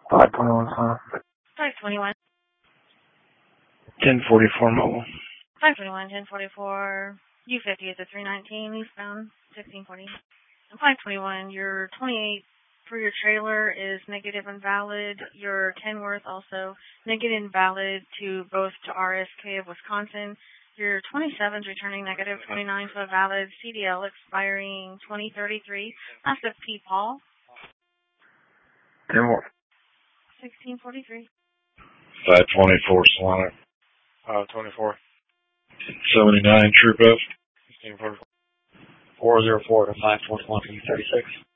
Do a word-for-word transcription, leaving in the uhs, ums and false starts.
five twenty-one, huh? five twenty-one. ten forty-four mobile. five twenty-one, ten forty-four. U fifty is a three nineteen, eastbound, sixteen forty. And five twenty-one, your twenty-eight for your trailer is negative and valid. Your Kenworth also negative and valid to both to R S K of Wisconsin. Your twenty-seven is returning negative, twenty-nine to a valid. C D L expiring twenty thirty-three. Last of P. Paul. Kenworth. sixteen forty-three. five twenty-four, Solano. five twenty-four. seventy-nine, Troop F. sixteen forty-four. four oh four to five twenty-one, U thirty-six.